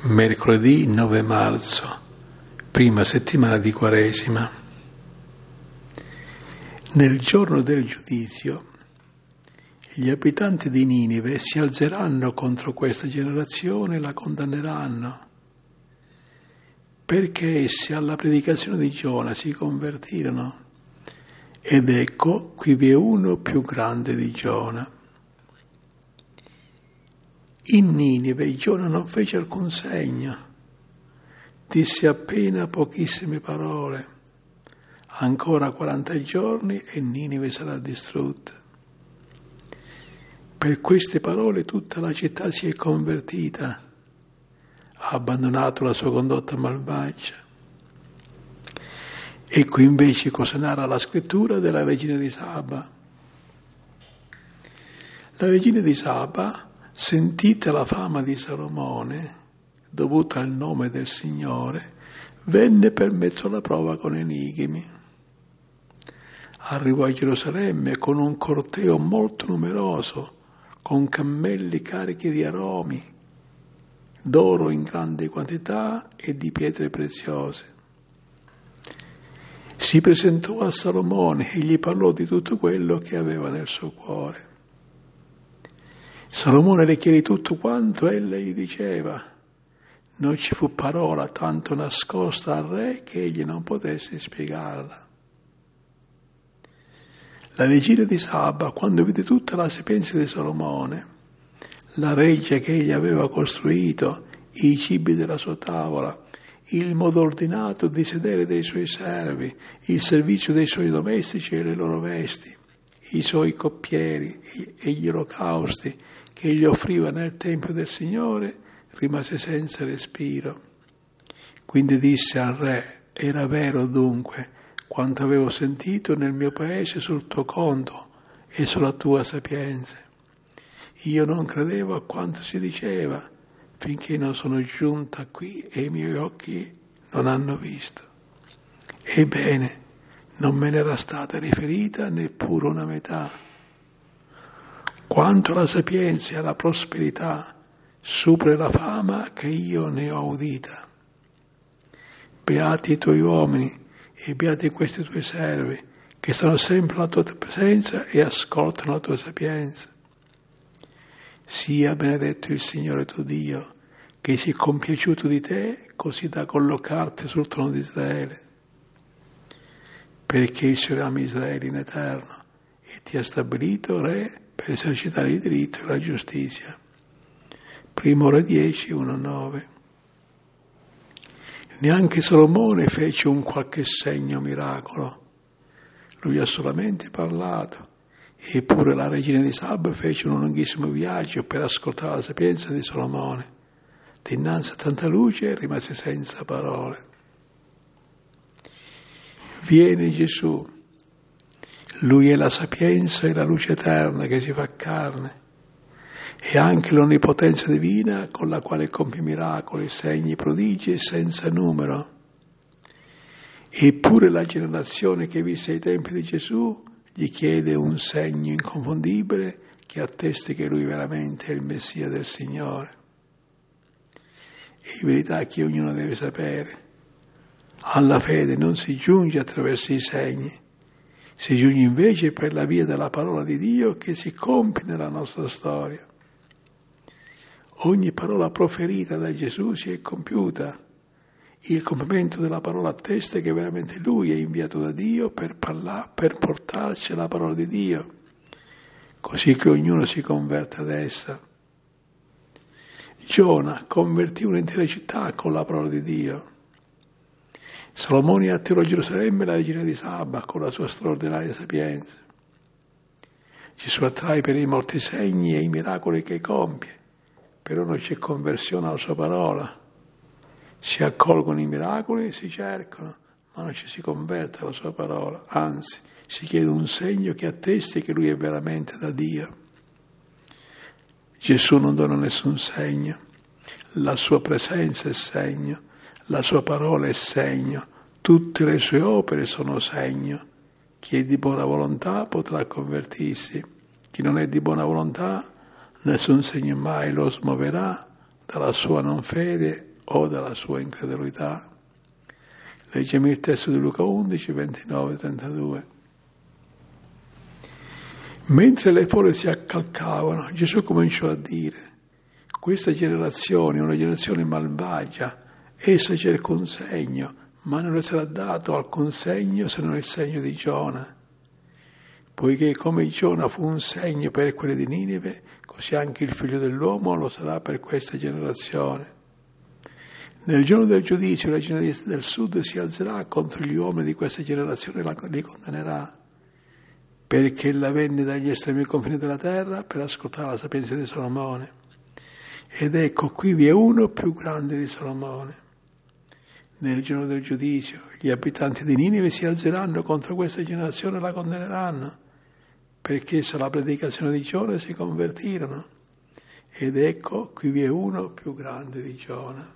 Mercoledì 9 marzo, prima settimana di Quaresima. Nel giorno del giudizio, gli abitanti di Ninive si alzeranno contro questa generazione e la condanneranno, perché essi alla predicazione di Giona si convertirono. Ed ecco, qui vi è uno più grande di Giona. In Ninive Giona non fece alcun segno, disse appena pochissime parole. Ancora 40 giorni e Ninive sarà distrutta. Per queste parole tutta la città si è convertita, ha abbandonato la sua condotta malvagia. Ecco invece cosa narra la scrittura della regina di Saba. La regina di Saba, sentita la fama di Salomone, dovuta al nome del Signore, venne per mezzo alla prova con enigmi. Arrivò a Gerusalemme con un corteo molto numeroso, con cammelli carichi di aromi, d'oro in grande quantità e di pietre preziose. Si presentò a Salomone e gli parlò di tutto quello che aveva nel suo cuore. Salomone le chiese tutto quanto ella gli diceva. Non ci fu parola tanto nascosta al re che egli non potesse spiegarla. La regina di Saba, quando vide tutta la sapienza di Salomone, la reggia che egli aveva costruito, i cibi della sua tavola, il modo ordinato di sedere dei suoi servi, il servizio dei suoi domestici e le loro vesti, i suoi coppieri e gli olocausti che egli offriva nel Tempio del Signore, rimase senza respiro. Quindi disse al re: era vero dunque quanto avevo sentito nel mio paese sul tuo conto e sulla tua sapienza. Io non credevo a quanto si diceva, finché non sono giunta qui e i miei occhi non hanno visto. Ebbene, non me n'era stata riferita neppure una metà. Quanto alla sapienza e alla prosperità, supera la fama che io ne ho udita. Beati i tuoi uomini e beati questi tuoi servi, che stanno sempre alla tua presenza e ascoltano la tua sapienza. Sia benedetto il Signore tuo Dio, che si è compiaciuto di te, così da collocarti sul trono di Israele. Perché il Signore ama Israele in eterno e ti ha stabilito re per esercitare il diritto e la giustizia. Primo Re 10, 1-9. Neanche Salomone fece un qualche segno miracolo. Lui ha solamente parlato. Eppure la regina di Saba fece un lunghissimo viaggio per ascoltare la sapienza di Salomone. Dinanzi a tanta luce rimase senza parole. Viene Gesù. Lui è la sapienza e la luce eterna che si fa carne. E anche l'onnipotenza divina con la quale compie miracoli, segni, prodigi senza numero. Eppure la generazione che visse ai tempi di Gesù gli chiede un segno inconfondibile che attesti che lui veramente è il Messia del Signore. È in verità che ognuno deve sapere. Alla fede non si giunge attraverso i segni, si giunge invece per la via della parola di Dio che si compie nella nostra storia. Ogni parola proferita da Gesù si è compiuta. Il compimento della parola attesta che veramente Lui è inviato da Dio per portarci la parola di Dio, così che ognuno si converte ad essa. Giona convertì un'intera città con la parola di Dio. Salomone attirò Gerusalemme la regina di Saba con la sua straordinaria sapienza. Gesù attrae per i molti segni e i miracoli che compie, però non c'è conversione alla sua parola. Si accolgono i miracoli, si cercano, ma non ci si converte alla sua parola. Anzi, si chiede un segno che attesti che lui è veramente da Dio. Gesù non dona nessun segno. La sua presenza è segno, la sua parola è segno, tutte le sue opere sono segno. Chi è di buona volontà potrà convertirsi. Chi non è di buona volontà, nessun segno mai lo smuoverà dalla sua non fede o dalla sua incredulità. Leggiamo il testo di Luca 11, 29-32. Mentre le folle si accalcavano, Gesù cominciò a dire: questa generazione è una generazione malvagia, essa cerca un segno, ma non le sarà dato alcun segno se non il segno di Giona. Poiché come Giona fu un segno per quelli di Ninive, così anche il figlio dell'uomo lo sarà per questa generazione. Nel giorno del giudizio la generazione del sud si alzerà contro gli uomini di questa generazione e li condannerà, perché ella venne dagli estremi confini della terra per ascoltare la sapienza di Solomone. Ed ecco, qui vi è uno più grande di Solomone. Nel giorno del giudizio gli abitanti di Ninive si alzeranno contro questa generazione e la condanneranno, perché se la predicazione di Giona si convertirono. Ed ecco, qui vi è uno più grande di Giona.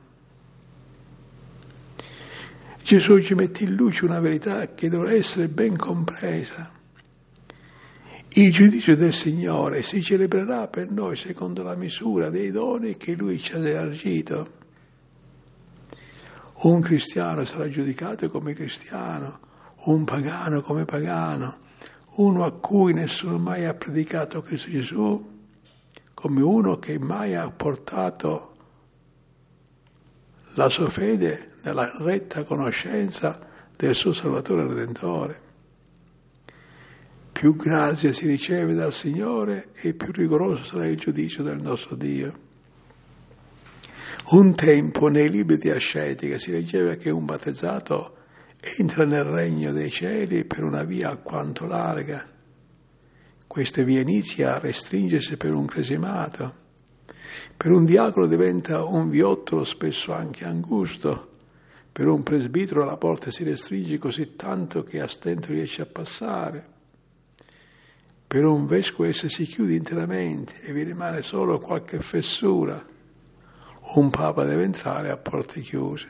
Gesù ci mette in luce una verità che dovrà essere ben compresa. Il giudizio del Signore si celebrerà per noi secondo la misura dei doni che Lui ci ha elargito. Un cristiano sarà giudicato come cristiano, un pagano come pagano, uno a cui nessuno mai ha predicato Cristo Gesù, come uno che mai ha portato la sua fede nella retta conoscenza del suo Salvatore e Redentore. Più grazia si riceve dal Signore e più rigoroso sarà il giudizio del nostro Dio. Un tempo nei libri di ascetica si leggeva che un battezzato entra nel regno dei cieli per una via alquanto larga. Questa via inizia a restringersi per un cresimato. Per un diacono diventa un viottolo spesso anche angusto. Per un presbitero la porta si restringe così tanto che a stento riesce a passare. Per un vescovo essa si chiude interamente e vi rimane solo qualche fessura. Un papa deve entrare a porte chiuse.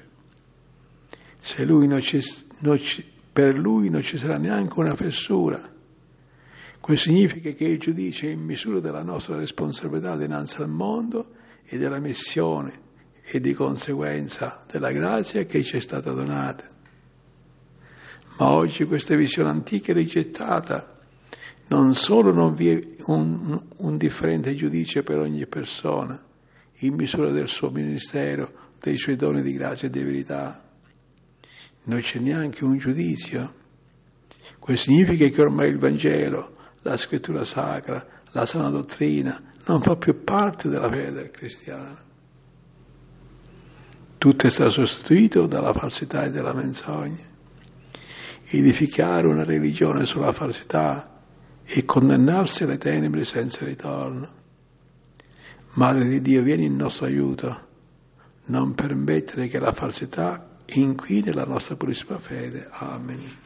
Per lui non ci sarà neanche una fessura. Questo significa che il giudizio è in misura della nostra responsabilità dinanzi al mondo e della missione e di conseguenza della grazia che ci è stata donata. Ma oggi questa visione antica è rigettata. Non solo non vi è un differente giudizio per ogni persona, in misura del suo ministero, dei suoi doni di grazia e di verità. Non c'è neanche un giudizio. Questo significa che ormai il Vangelo, la scrittura sacra, la sana dottrina, non fa più parte della fede del cristiano. Tutto è stato sostituito dalla falsità e dalla menzogna. Edificare una religione sulla falsità e condannarsi alle tenebre senza ritorno. Madre di Dio, vieni in nostro aiuto. Non permettere che la falsità inquini la nostra purissima fede. Amen.